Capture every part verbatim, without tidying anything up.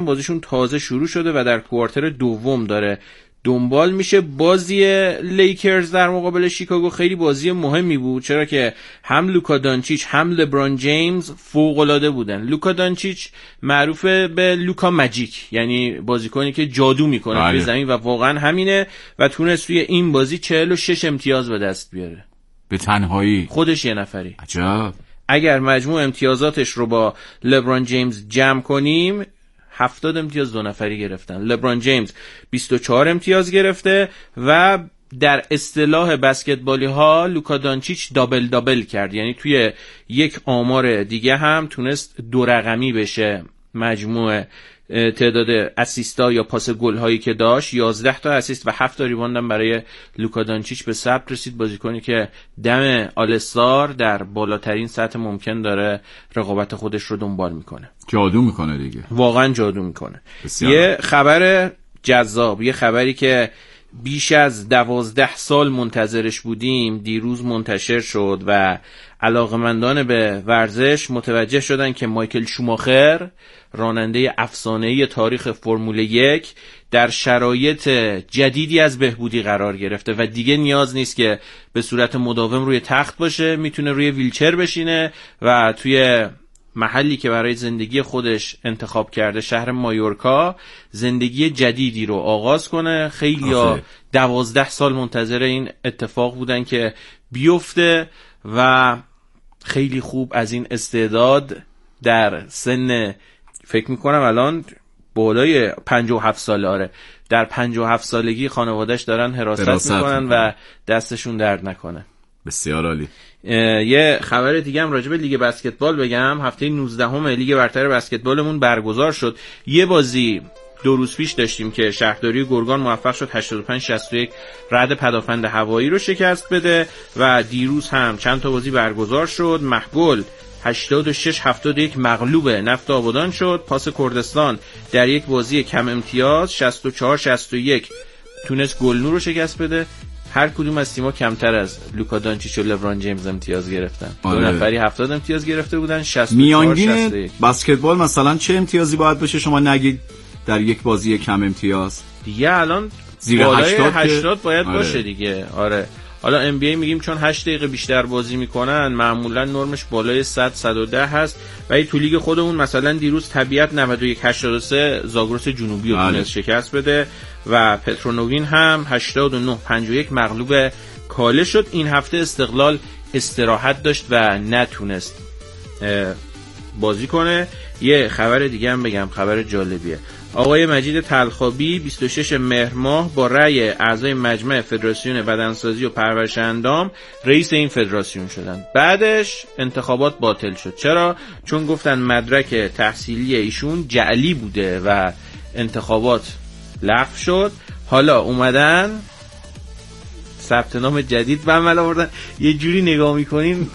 بازیشون تازه شروع شده و در کوارتر دوم داره دنبال میشه. بازی لیکرز در مقابل شیکاگو خیلی بازی مهمی بود، چرا که هم لوکا دانچیچ هم لبران جیمز فوق‌العاده بودن. لوکا دانچیچ معروف به لوکا ماجیک، یعنی بازیکنی که جادو میکنه توی زمین و واقعا همینه و تونست توی این بازی چهل و شش امتیاز به دست بیاره به تنهایی، خودش یه نفری. عجب. اگر مجموع امتیازاتش رو با لبران جیمز جمع کنیم هفتاد امتیاز دو نفری گرفتن. لبران جیمز بیست و چهار امتیاز گرفته و در اصطلاح بسکتبالی ها لوکا دانچیچ دابل دابل کرد، یعنی توی یک آمار دیگه هم تونست دو رقمی بشه مجموع تعداد اسیستا یا پاس گل هایی که داشت. یازده تا اسیست و هفت تا ریباند هم برای لوکا دانچیچ به ثبت رسید. بازیکنی که دم آلستار در بالاترین سطح ممکن داره رقابت خودش رو دنبال میکنه. جادو میکنه دیگه، واقعا جادو میکنه. بسیار. یه خبر جذاب، یه خبری که بیش از دوازده سال منتظرش بودیم دیروز منتشر شد و علاقمندان به ورزش متوجه شدن که مایکل شوماخر، راننده افسانه‌ای تاریخ فرمول یک، در شرایط جدیدی از بهبودی قرار گرفته و دیگه نیاز نیست که به صورت مداوم روی تخت باشه، میتونه روی ویلچر بشینه و توی محلی که برای زندگی خودش انتخاب کرده، شهر مایورکا، زندگی جدیدی رو آغاز کنه. خیلی ها دوازده سال منتظر این اتفاق بودن که بیفته و خیلی خوب از این استعداد در سن فکر میکنم الان بالای پنجاه و هفت ساله، آره در پنجاه و هفت سالگی خانوادهش دارن حراست, حراست میکنن و دستشون درد نکنه. بسیار عالی. یه خبر دیگه هم راجع به لیگ بسکتبال بگم. هفته نوزدهم لیگ برتر بسکتبالمون برگزار شد. یه بازی دو روز پیش داشتیم که شهرداری گرگان موفق شد هشتاد و پنج شصت و یک رد پدافند هوایی رو شکست بده و دیروز هم چند تا بازی برگزار شد. محگل هشتاد و شش هفتاد و یک مغلوب نفت آبادان شد. پاس کردستان در یک بازی کم امتیاز شصت و چهار شصت و یک تونست گلنور رو شکست بده. هر کدوم از تیم‌ها کمتر از لوکا دانچیچ و لبران جیمز امتیاز گرفتن. آره. دو نفری هفتاد امتیاز گرفته بودن. شصت و چهار شصت و یک. بسکتبال مثلا چه امتیازی باید بشه شما نگید در یک بازی کم امتیاز؟ دیگه الان زیر هشتاد, هشتاد باید آره. باشه دیگه. آره. حالا ام بی ای میگیم چون هشت دقیقه بیشتر بازی میکنن معمولا نرمش بالای صد صد و ده هست، ولی تو لیگ خودمون مثلا دیروز طبیعت نود و یک هشتاد و سه زاگرس جنوبی رو تونست شکست بده و پترونوین هم هشتاد و نه پنجاه و یک مغلوب کاله شد. این هفته استقلال استراحت داشت و نتونست بازی کنه. یه خبر دیگه هم بگم، خبر جالبیه. آقای مجید طلخابی بیست و شش مهر ماه با رأی اعضای مجمع فدراسیون بدنسازی و پرورش اندام رئیس این فدراسیون شدن. بعدش انتخابات باطل شد. چرا؟ چون گفتن مدرک تحصیلی ایشون جعلی بوده و انتخابات لغو شد. حالا اومدن ثبت نام جدید به عمل آوردن. یه جوری نگاه میکنین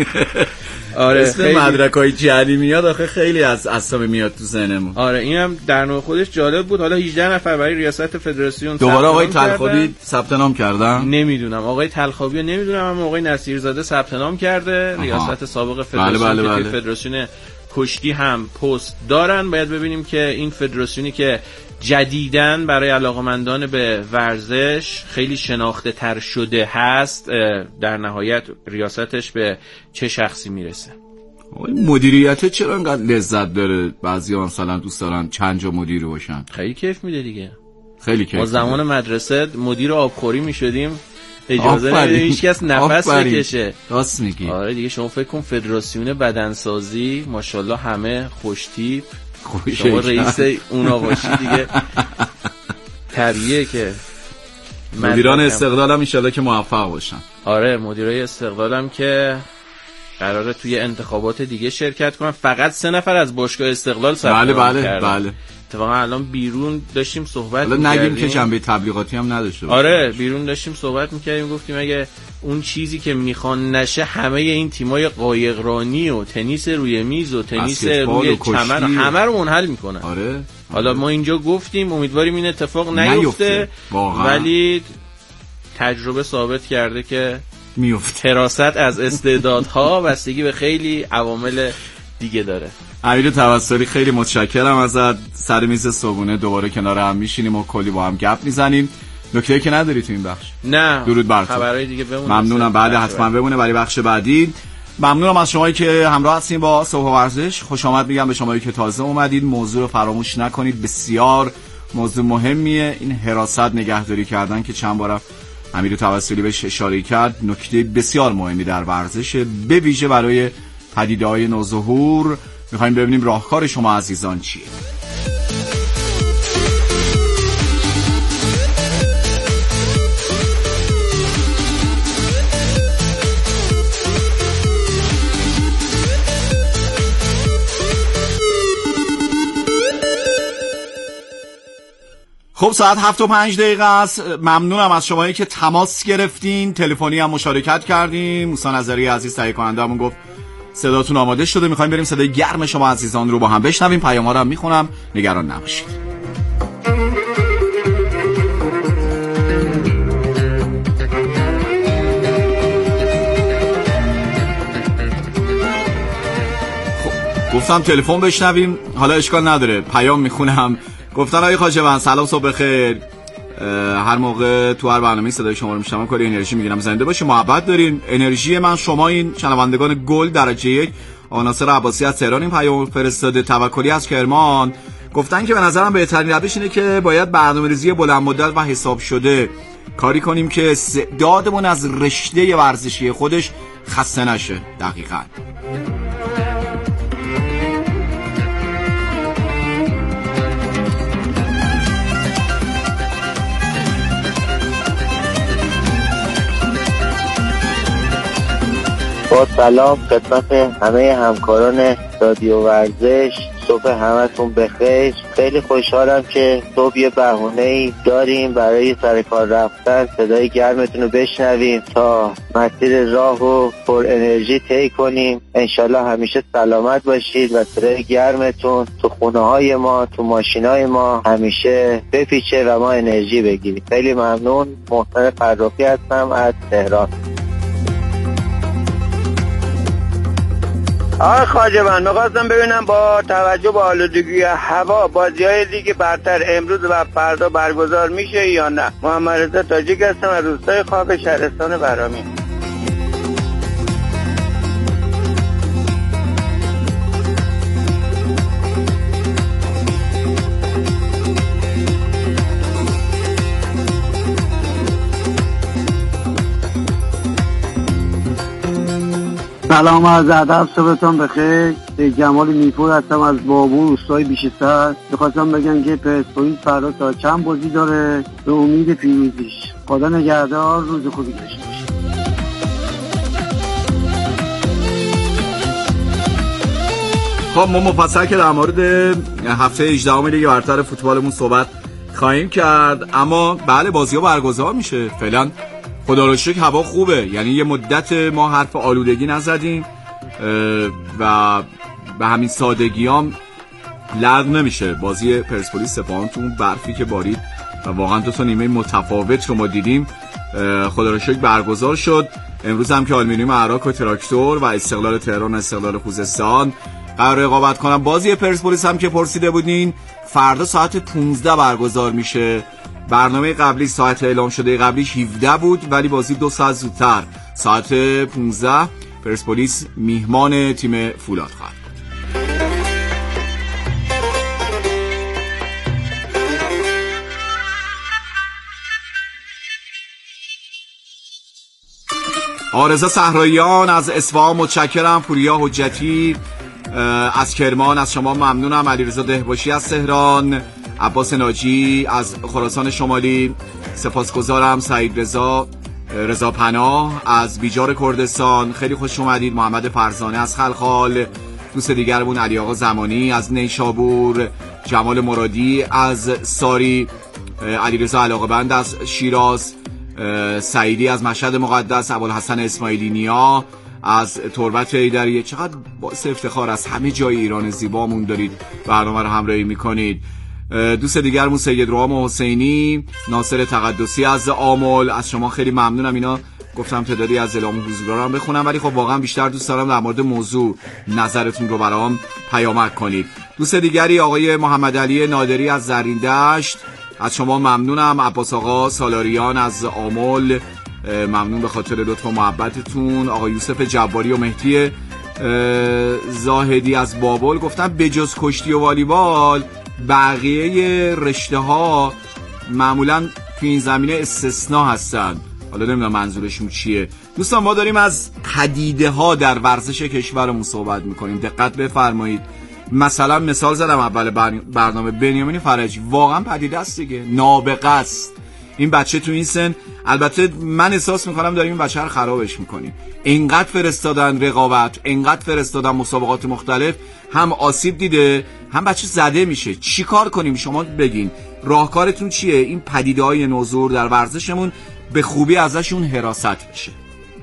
آره اسم مدرکای جعلی میاد آخه خیلی از اسامی میاد تو ذهنمون. آره اینم در نوع خودش جالب بود. حالا هجده نفر برای ریاست فدراسیون دوباره آقای طلخابی ثبت نام کردن. نمیدونم آقای طلخابی رو نمیدونم، اما آقای نصیرزاده ثبت نام کرده. آها. ریاست سابق فدراسیون بله بله بله. فدراسیون کشتی هم پست دارن. باید ببینیم که این فدراسیونی که جدیداً برای علاقمندان به ورزش خیلی شناخته تر شده هست، در نهایت ریاستش به چه شخصی میرسه. مدیریت چرا انقدر لذت داره؟ بعضیا مثلا دوست دارن چند جا مدیر باشن. خیلی کیف میده دیگه. خیلی کیف. ما زمان مدرسه مدیر آبخوری میشدیم، اجازه نمیده هیچ کس نفس بکشه. راست میگی. آره دیگه شما فکر کن فدراسیون بدنسازی ماشاءالله همه خوش تیپ، شما رئیس اونا باشی دیگه طبیعیه که مدیران استقلال هم انشالله که موفق باشن. آره مدیرای استقلال هم که قراره توی انتخابات دیگه شرکت کنن. فقط سه نفر از باشگاه استقلال ثبت بله نام بله کردن. بله. اتفاقا الان بیرون داشتیم صحبت می‌کردیم. حالا نگیم که جنبه تبلیغاتی هم نداشته باشه. آره بیرون داشتیم صحبت می‌کردیم، گفتیم اگه اون چیزی که میخوان نشه همه این تیمای قایقرانی و تنیس روی میز و تنیس روی چمن همه رو منحل میکنن. آره حالا ما اینجا گفتیم امیدواریم این اتفاق نیفته، ولی تجربه ثابت کرده که میفته. حراست از استعدادها بستگی به خیلی عوامل دیگه داره. امیر توسلی خیلی متشکرم ازت. سر میز صبحونه دوباره کنار هم میشینیم و کلی با هم گپ میزنیم. نکته‌ای که نداری تو این بخش؟ نه. درود بر تو. خبرای دیگه بمونه. ممنونم. بعد حتما بمونه برای بخش بعدی. ممنونم از شمایی که همراه هستین با صبح ورزش. خوش آمد میگم به شمایی که تازه اومدید. موضوع رو فراموش نکنید، بسیار موضوع مهمیه این حراست نگهداری کردن که چند بار امیر توسلی بهش اشاره کرد. نکته بسیار مهمی در ورزش، به ویژه برای پدیده‌های نوظهور. میخوایم ببینیم راهکار شما عزیزان چیه. خب ساعت هفت و پنج دقیقه است. ممنونم از شمایی که تماس گرفتین، تلفنی هم مشارکت کردیم. موسی نظری عزیز تهیه کننده همون گفت صداتون آماده شده. میخوایم بریم صدای گرم شما عزیزان رو با هم بشنویم. پیام‌ها رو هم میخونم، نگران نباشید. خب گفتم تلفن بشنویم، حالا اشکال نداره پیام میخونم. گفتن آقای خواجه‌بند سلام، صبح بخیر. هر موقع تو هر برنامه صدای شما رو میشنوم کلی انرژی میگیرم. زنده باشی، محبت دارین. انرژی من شما این شنوندگان گل درجه یک. آقا ناصر عباسی از تهران این پیام فرستاده. توکلی از کرمان گفتن که به نظرم بهترین روش اینه که باید برنامه‌ریزی بلند مدت و حساب شده کاری کنیم که استعدادمون از رشته ورزشی خودش خسته نشه. دقیقاً. با سلام خدمت همه همکاران رادیو ورزش، صبح همتون بخیر. خیلی خوشحالم که صبح یه بهونه‌ای داریم برای سر کار رفتن، صدای گرمتون رو بشنویم تا مسیر راه رو پر انرژی طی کنیم. انشالله همیشه سلامت باشید و صدای گرمتون تو خونه های ما، تو ماشین های ما همیشه بپیچه و ما انرژی بگیریم. خیلی ممنون. محسن فرخی هستم از تهران. آقای خواجه‌بند می‌خواستم ببینم با توجه به آلودگی هوا بازی‌های لیگ برتر امروز و فردا برگزار میشه یا نه؟ محمد رضا تاجیک هستم از روستای خاک شهرستان برامی. سلام از ادب، صبحتون بخیر. جمال میرپور هستم از بابور روستای بیشتر. می‌خواستم بگم که پرسپولیس فردا تا چند بازی داره، به امید پیروزیش. خدا نگهدار، روز خوبی داشته باشید. خب ما مفصل که در مورد هفته هجدهم لیگ برتر فوتبالمون صحبت خواهیم کرد، اما بله بازی‌ها برگزار میشه. فعلا خدا رو شکر هوا خوبه، یعنی یه مدت ما حرف آلودگی نزدیم و به همین سادگی هم لغو نمیشه. بازی پرسپولیس سپاهان تو اون برفی که بارید و واقعا دو تا نیمه متفاوت رو ما دیدیم، خدا رو شکر برگزار شد. امروز هم که آلومینیوم عراق و تراکتور و استقلال تهران و استقلال خوزستان قرار رقابت کنن. بازی پرسپولیس هم که پرسیده بودین فردا ساعت پانزده برگزار میشه. برنامه قبلی ساعت اعلام شده قبلیش هفده بود، ولی بازی دو ساعت زودتر ساعت پانزده پرسپولیس میهمان تیم فولاد خواهد. آرزا صحراییان از اصفهان متشکرم. پوریا حجتی از کرمان از شما ممنونم. علیرضا دهباشی از تهران، عباس ناجی از خراسان شمالی سپاسگزارم. سعید رضا رضا پناه از بیجار کردستان خیلی خوش اومدید. محمد فرزانه از خلخال، دوست دیگرمون علی آقا زمانی از نیشابور، جمال مرادی از ساری، علیرضا علاقه‌بند از شیراز، سعیدی از مشهد مقدس، ابوالحسن اسماعیلی نیا از تربت ایدریه. چقدر باعث افتخار از همه جای ایران زیبامون دارید برنامه رو همراهی میکنید. دوست دیگرمون سید روحام حسینی، ناصر تقدسی از آمل، از شما خیلی ممنونم. اینا گفتم تعدادی از اعلام حضور رو هم بخونم، ولی خب واقعا بیشتر دوست دارم در مورد موضوع نظرتون رو برام پیامک کنید. دوست دیگری آقای محمد علی نادری از زرین دشت، از شما ممنونم. عباس آقا سالاریان از آمل، ممنون به خاطر لطف و محبتتون. آقای یوسف جباری و مهدی زاهدی از بابل گفتن بجز کشتی و والیبال بقیه رشته ها معمولا تو این زمینه استثناء هستن. حالا نمیدونم منظورشون چیه. دوستان ما داریم از پدیده ها در ورزش کشورمون صحبت میکنیم، دقت بفرمایید. مثلا مثال زدم اول برنامه بنیامین فرجی، واقعا پدیده است دیگه، نابغه است این بچه تو این سن. البته من احساس میکنم داریم این بچه رو خرابش میکنیم. اینقدر فرستادن رقابت، اینقدر فرستادن مسابقات مختلف، هم آسیب دیده هم بچه زده میشه. چی کار کنیم شما بگین، راهکارتون چیه این پدیده های نوظهور در ورزشمون به خوبی ازشون حراست بشه؟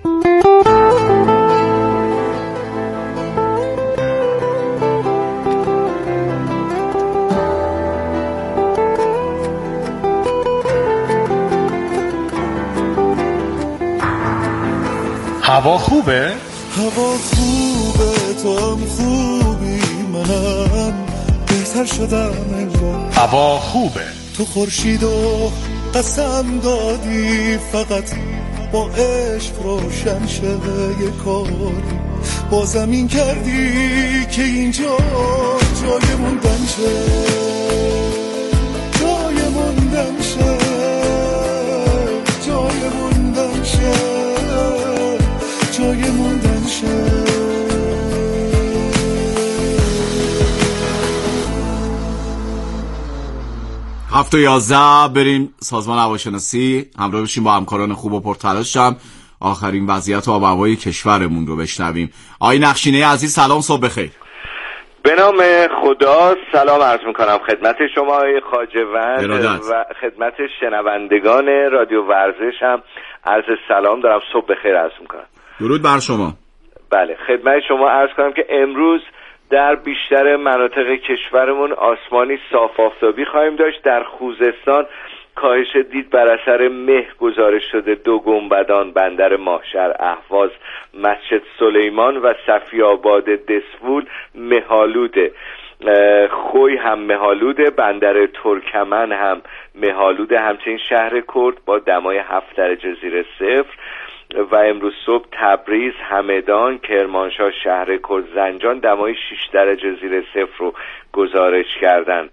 هوا خوبه؟ هوا خوبه، تو هم خوبی، منم بهتر شدم انگار. هوا خوبه، تو خورشید و قسم دادی فقط با عشق روشن شه یه کار، با زمین کردی که اینجا جای موندن شه، جای موندن شه، جای موندن شه، جای موندن شه. هفت و یازده بریم سازمان هواشناسی، همراه بشیم با همکاران خوب و پرتلاشم آخرین وضعیت آب و هوای کشورمون رو بشنویم. آقای نقشینه عزیز سلام، صبح بخیر. به نام خدا سلام عرض میکنم خدمت شما آقای خواجه‌وند و خدمت شنوندگان رادیو ورزش هم عرض سلام دارم، صبح بخیر عرض میکنم. درود بر شما. بله خدمت شما عرض کنم که امروز در بیشتر مناطق کشورمون آسمانی صاف آفتابی خواهیم داشت. در خوزستان کاهش دید بر اثر مه گزارش شده. دو گنبدان، بندر ماهشهر، اهواز، مسجد سلیمان و صفی‌آباد دسفول مه‌آلوده. خوی هم مه‌آلوده، بندر ترکمن هم مه‌آلوده، همچنین شهر کرد با دمای هفت درجه زیر صفر. و امروز صبح تبریز، همدان، کرمانشاه، شهر کرد، زنجان دمای شش درجه زیر صفر رو گزارش کردن.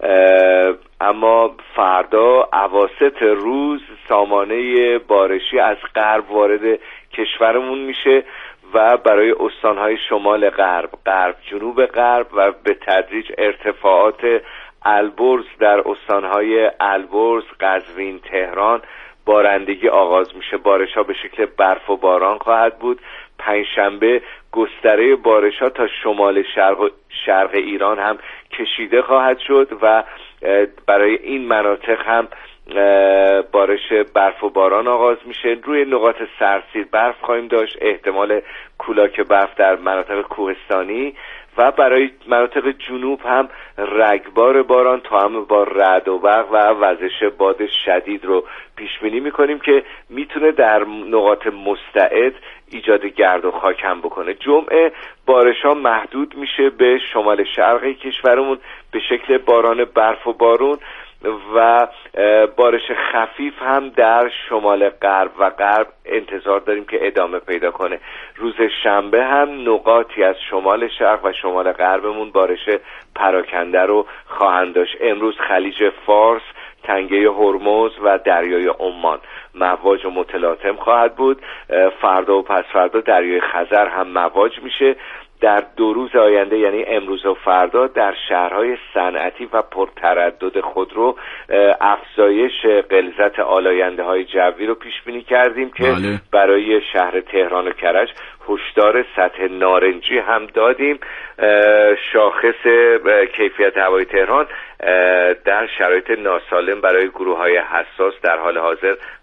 اما فردا اواسط روز سامانه بارشی از غرب وارد کشورمون میشه و برای استانهای شمال غرب، غرب جنوب غرب و به تدریج ارتفاعات البرز در استانهای البرز، قزوین، تهران بارندگی آغاز میشه. بارش‌ها به شکل برف و باران خواهد بود. پنجشنبه گستره بارش‌ها تا شمال شرق شرق ایران هم کشیده خواهد شد و برای این مناطق هم بارش برف و باران آغاز میشه. روی نقاط سرسیر برف خواهیم داشت، احتمال کولاک برف در مناطق کوهستانی و برای مناطق جنوب هم رگبار باران تا هم با رعد و برق و وزش باد شدید رو پیش بینی میکنیم که میتونه در نقاط مستعد ایجاد گرد و خاک هم بکنه. جمعه بارش ها محدود میشه به شمال شرقی کشورمون به شکل باران برف و بارون و بارش خفیف هم در شمال غرب و غرب انتظار داریم که ادامه پیدا کنه. روز شنبه هم نقاطی از شمال شرق و شمال غربمون بارش پراکنده رو خواهند داشت. امروز خلیج فارس، تنگه هرمز و دریای عمان مواج و متلاطم خواهد بود. فردا و پس فردا دریای خزر هم مواج میشه. در دو روز آینده یعنی امروز و فردا در شهرهای صنعتی و پرتردد خودرو افزایش غلظت آلاینده های جوی رو پیش بینی کردیم که بله. برای شهر تهران و کرج هشدار سطح نارنجی هم دادیم. شاخص کیفیت هوای تهران در شرایط ناسالم برای گروه های حساس در حال حاضر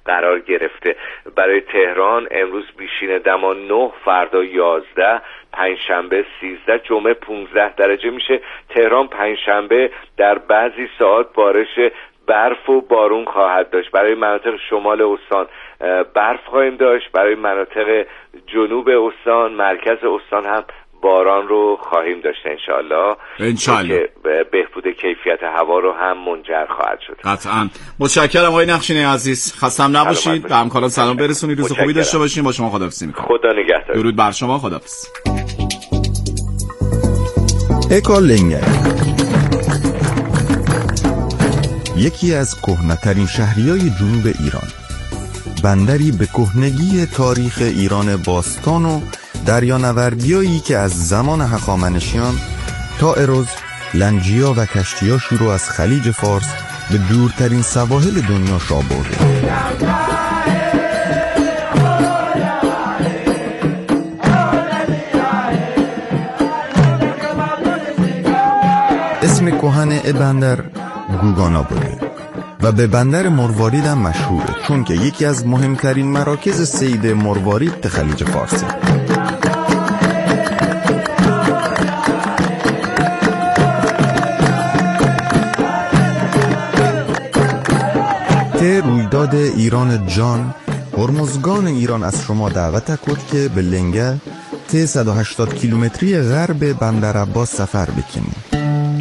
قرار گرفته. برای تهران امروز بیشین دما نه، فردا یازده، پنجشنبه سیزده، جمعه پونزده درجه میشه. تهران پنجشنبه در بعضی ساعات بارش برف و بارون خواهد داشت. برای مناطق شمال استان برف خواهیم داشت. برای مناطق جنوب استان، مرکز استان هم باران رو خواهیم داشت انشالله انشالله که بهبود کیفیت هوا رو هم منجر خواهد شد. قطعا. متشکرم آقای نخشینی عزیز، خستم نباشید، به همکاران سلام برسونید، روز خوبی داشته باشین. با شما خداحافظی میکنم. خدا نگهدار. درود بر شما، خداحافظ. اکالنگر یکی از کهنه‌ترین شهریای جنوب ایران، بندری به کهنگی تاریخ ایران باستان و دریانوردیایی که از زمان هخامنشیان تا اروز، لنجیا و کشتیاشی رو از خلیج فارس به دورترین سواحل دنیا شا برده. اسم کهن ای بندر گوگانا بوده و به بندر مروارید هم مشهوره، چون که یکی از مهمترین مراکز صید مروارید خلیج فارسه. ته رویداد ایران جان، هرمزگان ایران از شما دعوت کرد که به لنگه ته صد و هشتاد کیلومتری غرب بندر عباس سفر بکنید.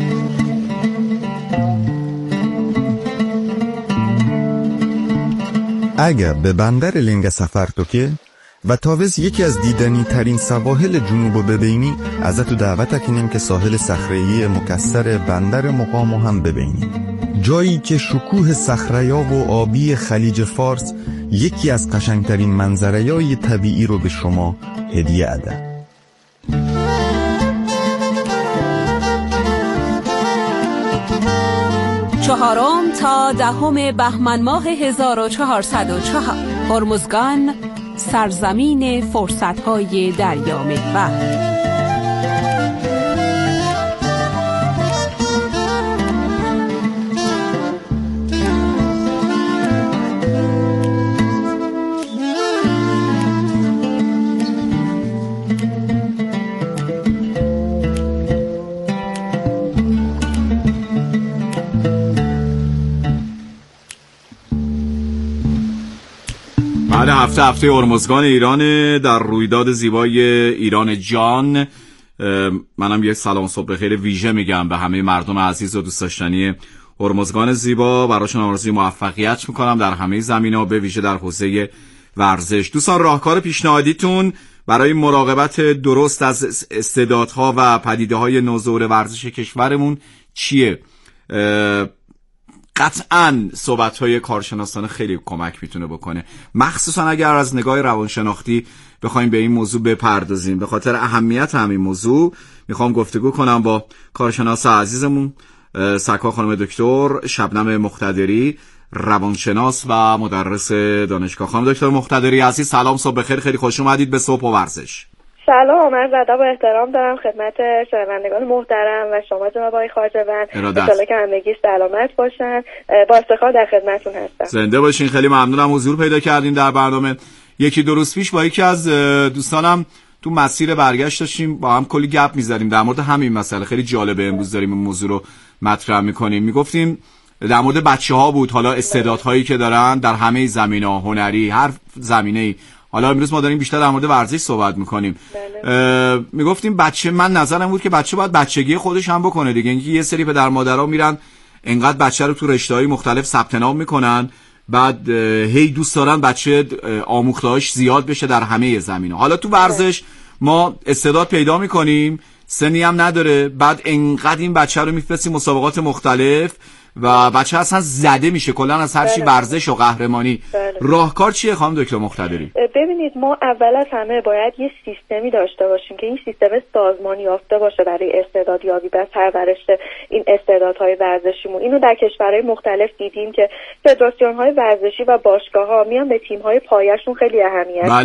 اگر به بندر لنگه سفر تو که و تاوز یکی از دیدنی ترین سواحل جنوب ببینی، ازتو دعوت کنیم که ساحل صخره‌ای مکسر بندر مقامو هم ببینی، جایی که شکوه صخره‌یاب و آبی خلیج فارس یکی از قشنگترین منظره‌های طبیعی رو به شما هدیه اده. چهارم تا دهم بهمن ماه هزار و چهارصد و چهار، هرمزگان، سرزمین فرصت‌های دریا محور. بعد هفته هفته هرمزگان ایران در رویداد زیبای ایران جان، منم یک سلام صبح بخیر ویژه میگم به همه مردم عزیز و دوست داشتنی هرمزگان زیبا. براشون آرزوی موفقیت میکنم در همه زمینه‌ها، به ویژه در حوزه ورزش. دوستان، راهکار پیشنهادیتون برای مراقبت درست از استعدادها و پدیده‌های نوظهور ورزش کشورمون چیه؟ قطعاً صحبت‌های کارشناسانه خیلی کمک میتونه بکنه، مخصوصا اگر از نگاه روانشناختی بخوایم به این موضوع بپردازیم. به خاطر اهمیت همین موضوع میخوام گفتگو کنم با کارشناس عزیزمون سرکار خانم دکتر شبنم مقتدری، روانشناس و مدرس دانشگاه. خانم دکتر مقتدری عزیز سلام، صبح بخیر، خیلی خوش اومدید به صبح و ورزش. سلام، من ادب و احترام دارم خدمت شنوندگان محترم و شما جناب آقای خواجه‌وند. انشالله که همگی سلامت باشن. با افتخار در خدمتتون هستم. زنده باشین. خیلی ممنونم حضور پیدا کردین در برنامه. یکی دو روز پیش با یکی از دوستانم تو مسیر برگشت داشتیم، با هم کلی گپ می‌زدیم در مورد همین مسئله. خیلی جالبه، امروز داریم این موضوع رو مطرح می‌کنیم. میگفتیم در مورد بچه‌ها بود، حالا استعدادهایی که دارن در همه زمینه‌ها، هنری، هر زمینه‌ای. حالا امروز ما داریم بیشتر در مورد ورزش صحبت میکنیم. میگفتیم بچه، من نظرم بود که بچه باید بچگی خودش هم بکنه دیگه. اینکه یه سری پدر مادرها میرن انقدر بچه رو تو رشته‌های مختلف ثبت نام میکنن، بعد هی دوست دارن بچه آموخته‌اش زیاد بشه در همه زمینه. حالا تو ورزش ما استعداد پیدا میکنیم، سنی هم نداره، بعد انقدر این بچه رو میفرستیم مسابقات مختلف و بچه اصلا زده میشه کلا از هر چی ورزش و قهرمانی. بله. راهکار چیه خانم دکتر مقتدری؟ ببینید، ما اول از همه باید یه سیستمی داشته باشیم که این سیستم سازمانی یافته باشه برای استعدادیابی و پرورش این استعدادهای ورزشیمون. اینو در کشورهای مختلف دیدیم که فدراسیون‌های ورزشی و باشگاه‌ها میان به تیم‌های پایه‌شون خیلی اهمیت میدن. بله.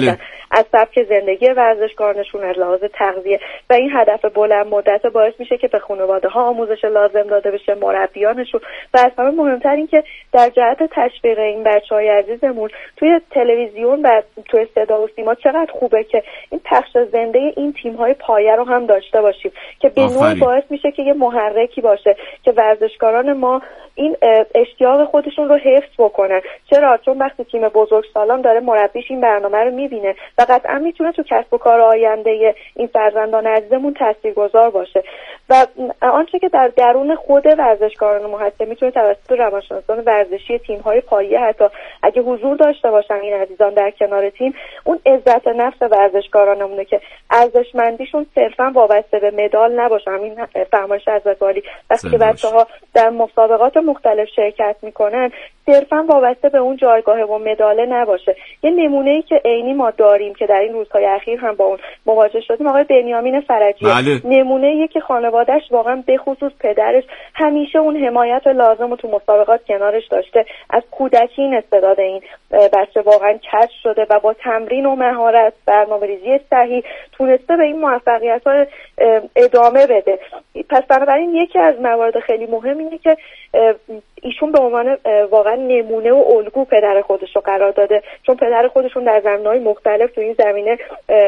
از سبک زندگی ورزشکارانشون، از لحاظ تغذیه و این هدف بلند مدت باعث میشه که به خانواده ها آموزش لازم داده بشه، مربیانشون، و از همه مهمتر این که در جهت تشویق این بچهای عزیزمون توی تلویزیون و توی صدا و سیما چقدر خوبه که این پخش زنده این تیم‌های پایه رو هم داشته باشیم که به نوعی باعث میشه که یه محرکی باشه که ورزشکاران ما این اشتیاق خودشون رو حفظ بکنن. چرا؟ چون وقتی تیم بزرگسالان داره مربیش این برنامه رو میبینه و قطعا میتونه تو کسب و کار آینده این فرزندان عزیزمون تاثیرگذار باشه. و آنچه که در درون خود ورزشکاران ما هست میتونه توسط روانشناسان ورزشی تیم‌های پایه حتی اگه حضور داشته باشن این عزیزان در کنار تیم، اون عزت نفس ورزشکارانمونه که ارزشمندیشون صرفا وابسته به مدال نباشه. همین فرمایش حضرت عالی وقتی که بچه‌ها در مسابقات مختلف شرکت میکنن صرفا وابسته به اون جایگاه و مدال نباشه. یه نمونه‌ای که عینی ما داریم که در این روزهای اخیر هم با اون مواجه شدیم، آقای بنیامین فرجی. نمونه‌ایه که خانواده‌اش واقعا به خصوص پدرش همیشه اون حمایت لازم رو تو مسابقات کنارش داشته. از کودکی این استعداد این بچه واقعا کشف شده و با تمرین و مهارت، برنامه‌ریزی صحیح تونسته به این موفقیت‌ها ادامه بده. پس بنابراین یکی از موارد خیلی مهم اینه که ایشون به عنوان واقعا نمونه و الگو پدر خودش رو قرار داده، چون پدر خودشون در زمینه‌های مختلف تو این زمینه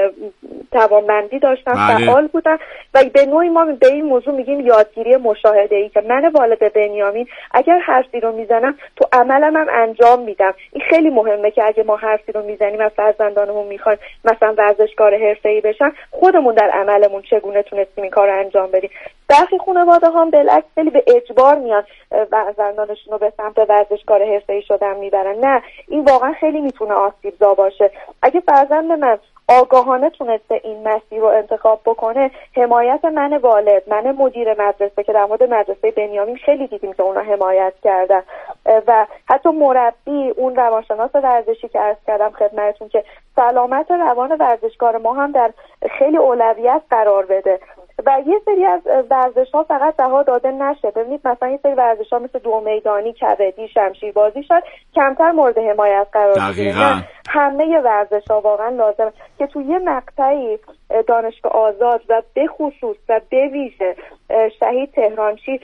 توانمندی داشتن، فعال بودن و به نوعی ما به این موضوع میگیم یادگیری مشاهده‌ای که من والد بنیامین اگر حرفی رو میزنم تو عملم هم انجام میدم. این خیلی مهمه که اگه ما حرفی رو میزنیم و فرزندانمون میخوان مثلا ورزشکار حرفه‌ای بشن، خودمون در عملمون چگونه تونستیم این کارو انجام بدیم. برخی خانواده ها بالعکس خیلی به اجبار میان فرزندانشون رو به سمت ورزشکار حرفه‌ای شدن میبرن. نه، این واقعا خیلی میتونه آسیب‌زا باشه. اگه فرزند من آگاهانه تونسته این مسیر رو انتخاب بکنه، حمایت من والد، من مدیر مدرسه که در مورد مدرسه بنیامین خیلی دیدیم که اونا حمایت کردن و حتی مربی، اون روانشناس ورزشی که عرض کردم خدمتتون که سلامت روان ورزشکار ما هم در خیلی اولویت قرار بده و یه سری از ورزش‌ها فقط بها داده نشه. ببینید مثلا یه سری ورزش‌ها مثل دو میدانی، کبدی، شمشیربازی شاید کمتر مورد حمایت قرار بگیرن. همه ورزش‌ها واقعا لازمه که توی یه مقطعی دانشگاه آزاد و به خصوص و به ویژه شهید تهرانچی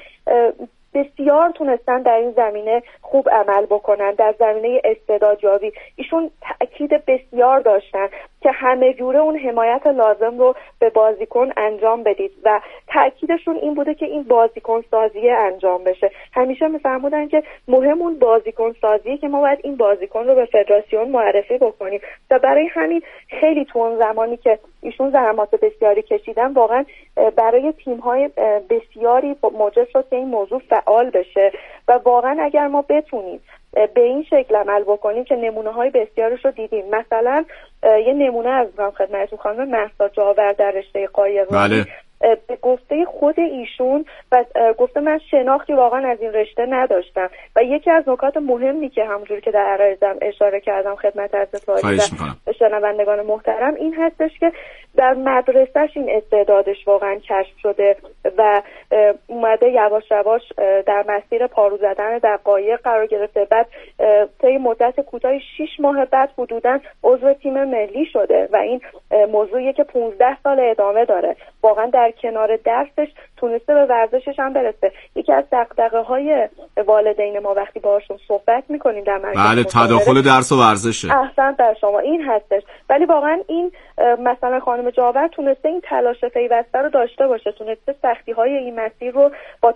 بسیار تونستن در این زمینه خوب عمل بکنن. در زمینه استعدادیابی ایشون تأکید بسیار داشتن که همه جوره اون حمایت لازم رو به بازیکن انجام بدید و تأکیدشون این بوده که این بازیکن سازی انجام بشه. همیشه میفرمودن که مهم اون بازیکن سازیه که ما باید این بازیکن رو به فدراسیون معرفی بکنیم و برای همین خیلی تو اون زمانی که ایشون زحمات بسیاری کشیدن واقعا برای تیم‌های بسیاری موجب شد که این موضوع فعال بشه و واقعا اگر ما بتونیم به این شکل عمل بکنیم که نمونه‌های بسیارش رو دیدیم. مثلا یه نمونه از خدمتتون خانم مهسا جاور در رشته قایقرانی به گفته خود ایشون و گفته من شناختی واقعا از این رشته نداشتم و یکی از نکات مهمی که همونجوری که در عرایزم اشاره کردم خدمت حضرت عالی و شنوندگان محترم این هستش که در مدرسهش این استعدادش واقعا کشف شده و اومده یواش یواش در مسیر پارو زدن در قایق قرار گرفته. بعد طی مدت کوتاهی شش ماه بعد حدوداً عضو تیم ملی شده و این موضوعیه که پانزده سال ادامه داره. واقعا در کنار درسش تونسته به ورزشش هم برسه. یکی از دغدغه‌های والدین ما وقتی باهاشون صحبت می‌کنیم در مجلس بله تداخل درس و ورزشه. احسن در شما این هستش. ولی واقعا این مثلا خانم جاور تونسته این تلاش پیوسته رو داشته باشه، تونسته سختی‌های این مسیر رو با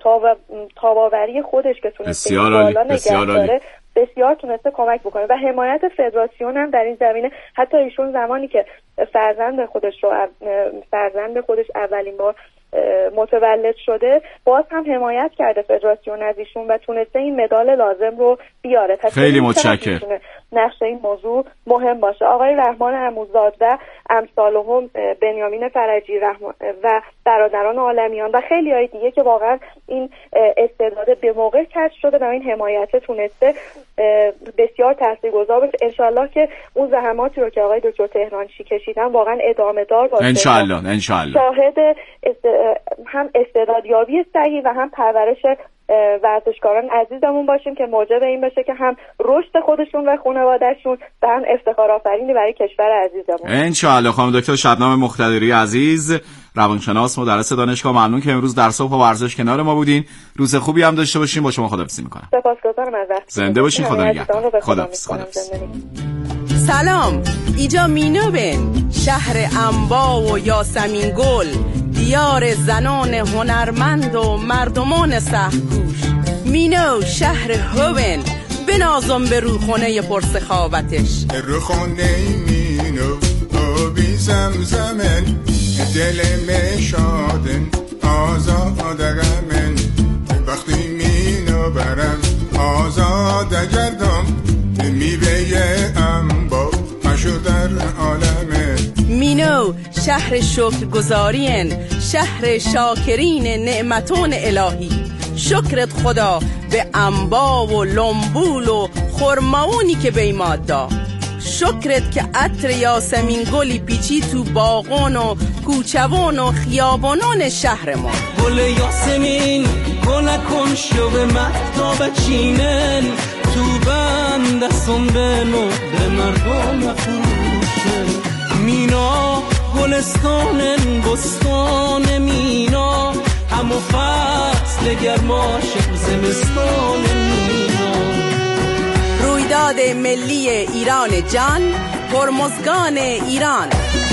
تاباوری خودش که تونسته بالا نگه داره بسیار تونسته کمک بکنه و حمایت فدراسیون هم در این زمینه. حتی ایشون زمانی که فرزند خودش رو فرزند خودش اولین بار متولد شده باز هم حمایت کرده فدراسیون از ایشون و تونسته این مدال لازم رو بیاره. خیلی متشکرم. نقشه این موضوع مهم باشه. آقای رحمان عموزاد و امثالهم بنیامین فرجی رحمان و برادران عالمیان و خیلی های دیگه که واقعا این استعداد به موقع کشف شده و این حمایت تونسته بسیار تاثیرگذار باشه. انشالله که اون زحماتی رو که آقای دکتر تهرانچی کشیدن واقعا ادامه دار باشه. انشالله انشالله. شاهد است... هم استعدادیابی صحیح و هم پرورش ورزشکاران عزیزمون باشیم که موجب این بشه که هم رشد خودشون و خانواده‌شون و هم افتخار آفرینی برای کشور عزیزمون. انشاءالله. خانم دکتر شبنم مقتدری عزیز، روانشناس مدرس دانشگاه، ممنون که امروز در صبح ورزش کنار ما بودین. روز خوبی هم داشته باشین. با شما خداحافظی می‌کنم. سپاسگزارم از وقتتون. زنده باشین. خدا نگهدار. خداحافظ. سلام، ایجا مینو بن، شهر انبا و یاسمین گل، دیار زنان هنرمند و مردمان سخت‌کوش. مینو شهر هون، بنازم به روخونه پرسخاوتش. روخونه مینو آبی زمزمن، دل مشادن آزادگمن، وقتی مینو برم آزادگردم، میوه انبا مشو در عالمه. مینو شهر شکرگزارین، شهر شاکرین نعمتون الهی. شکرت خدا به انبا و لنبول و خرماونی که بیماد دا. شکرت که عطر یاسمین گلی پیچی تو باغون و کوچوان و خیابانان شهر ما. گل یاسمین گل کن شو به مهتاب چینن، تو بند دستم بنو به مردم فروشن. مینا گلستان بستان مینا، همو فصل گرماش زمستان مینا. رویداد ملی ایران جان، هرمزگان ایران.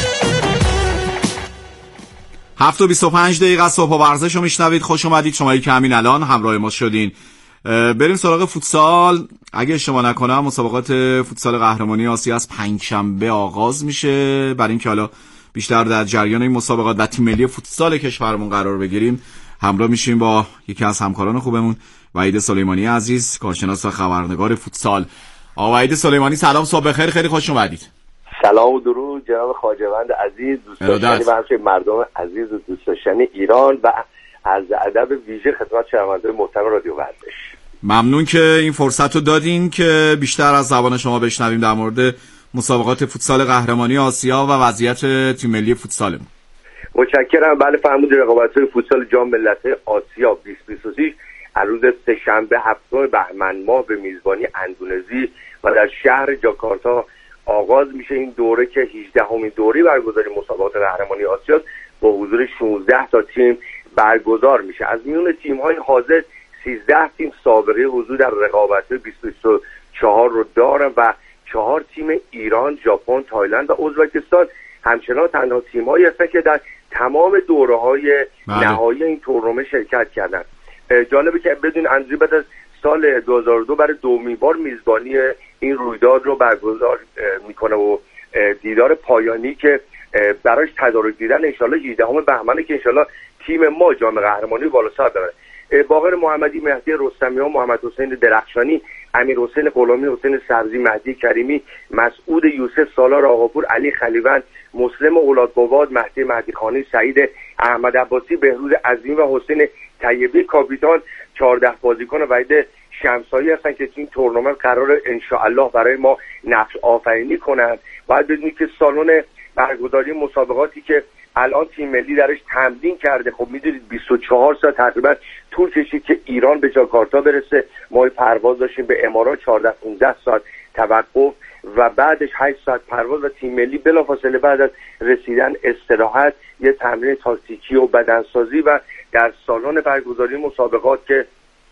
هفت و بیست و پنج دقیقه صبح و ورزش رو میشنوید. خوش اومدید شمایی که همین الان همراه ما شدین. بریم سراغ فوتسال. اگه اشتباه نکنم مسابقات فوتسال قهرمانی آسیا از پنجشنبه آغاز میشه. برای اینکه حالا بیشتر در جریان این مسابقات و تیم ملی فوتسال کشورمون قرار بگیریم، همراه میشیم با یکی از همکاران خوبمون، وحید سلیمانی عزیز، کارشناس و خبرنگار فوتسال. آقا وحید سلیمانی سلام، صبح بخیر، خیلی خوش اومدید. سلام و درود جناب خواجه‌وند عزیز، دوست داشتنی و همچنین مردم عزیز و دوست داشتنی ایران و از ادب ویژه خدمت شنوندگان محترم رادیو ورزش. ممنون که این فرصت رو دادین که بیشتر از زبان شما بشنویم در مورد مسابقات فوتسال قهرمانی آسیا و وضعیت تیم ملی فوتسالمون. متشکرم. بله فرمودید، رقابت‌های فوتسال جام ملت‌های آسیا بیست بیست و شش از روز سه‌شنبه هفتم بهمن ماه به میزبانی اندونزی و در شهر جاکارتا آغاز میشه. این دوره که هجدهمین دوره برگزاری مسابقات قهرمانی آسیا با حضور شانزده تا تیم برگزار میشه. از میون تیم‌های حاضر سیزده تیم سابقه حضور در رقابت‌های بیست بیست و چهار رو دارن و چهار تیم ایران، ژاپن، تایلند و ازبکستان همچنان تنها تیم‌هایی هستند که در تمام دوره‌های نهایی این تورنمنت شرکت کردند. جالبه که بدون اندازه بعد از سال دو هزار و دو برای دومین بار میزبانی این رویداد رو برگزار میکنه و دیدار پایانی که براش تدارک دیدن انشالله هجدهم بهمنه که انشالله تیم ما جام قهرمانی بالا سر داره. باقر محمدی، مهدی رستمیان، محمد حسین درخشانی، امیر حسین غلامی، حسین سبزی، مهدی کریمی، مسعود یوسف، سالار آقاپور، علی خلیوند، مسلم اولادباباد، مهدی مهدی خانی، سعید احمد عباسی، بهروز عظیم و حسین طیبی کاپیتان چهارده بازیکن وحید شمسایی هستن که این تورنمنت قرار انشاءالله برای ما نقش آفرینی کنند. باید بدونید که سالن برگزاری مسابقاتی که الان تیم ملی درش تمرین کرده، خب میدونید بیست و چهار ساعت تقریبا طول کشید که ایران به جاکارتا برسه. ما پرواز داشتیم به امارات چهارده پانزده ساعت توقف و بعدش هشت ساعت پرواز و تیم ملی بلافاصله بعد از رسیدن استراحت یه تمرین تاکتیکی و بدنسازی و در سالن برگزاری مسابقات که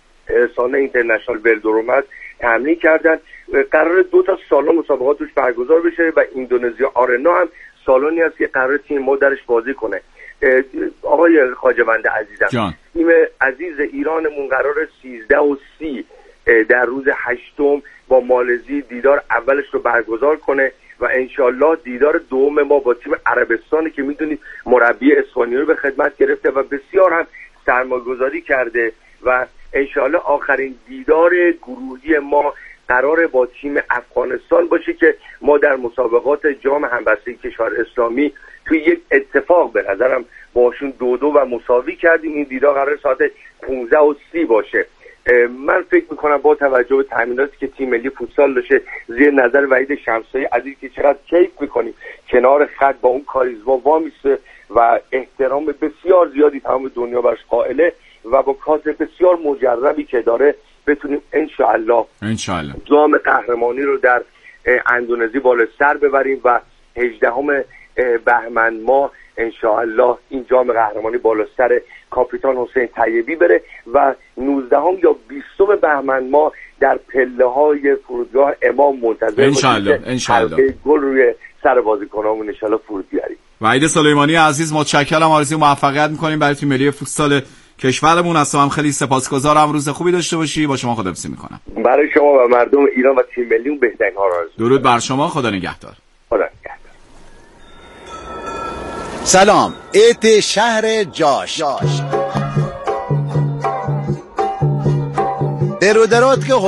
سالن اینترنشنال ولدروم است تمرین کردن. قرار دو تا سالن مسابقات توش برگزار بشه و اندونزیا آرنا هم سالنی است که قرار تیم ما درش بازی کنه. آقای خواجه‌وند عزیزم جان. تیم عزیز ایرانمون قرار سیزده و سی در روز هشتم با مالزی دیدار اولش رو برگزار کنه و انشالله دیدار دوم ما با تیم عربستانی که میدونید مربی اسپانیایی رو به خدمت گرفته و بسیار هم سرمایه‌گذاری کرده و انشالله آخرین دیدار گروهی ما قرار با تیم افغانستان باشه که ما در مسابقات جام همبستگی کشور اسلامی توی یک اتفاق به نظرم باشون دو دو و مساوی کردیم. این دیدار قرار ساعت پانزده و سی باشه. من فکر میکنم با توجه به تامیناتی که تیم ملی فوتسال داشته زیر نظر وحید شمسایی عزیز که چقدر کیف میکنیم کنار خط با اون کاریزما وامیسته و احترام بسیار زیادی تمام دنیا براش قائله، و با کادر بسیار مجربی که داره بتونیم انشاءالله انشاءالله جام قهرمانی رو در اندونزی بالا سر ببریم و هجدهم بهمن ماه انشاءالله این جام قهرمانی بالا سر کاپیتان حسین طیبی بره و نوزدهم یا بیستم بهمن ماه در پله های فرودگاه امام منتظر انشاءالله انشاءالله گل روی سر بازیکنامون انشاءالله فرود بیاریم. وحید سلیمانی عزیز متشکرم، آرزوی موفقیت می‌کنیم برای تیم ملی فوتسال کشورمون. از هم خیلی سپاسگزارم، روز خوبی داشته باشی. با شما خداحافظی می‌کنم. برای شما و مردم ایران و تیم ملیمون بهترین ها را آرزو. درود بر شما، خدا نگهدار. خدا نگهدار. سلام، ایت شهر جاش, جاش. درودرات که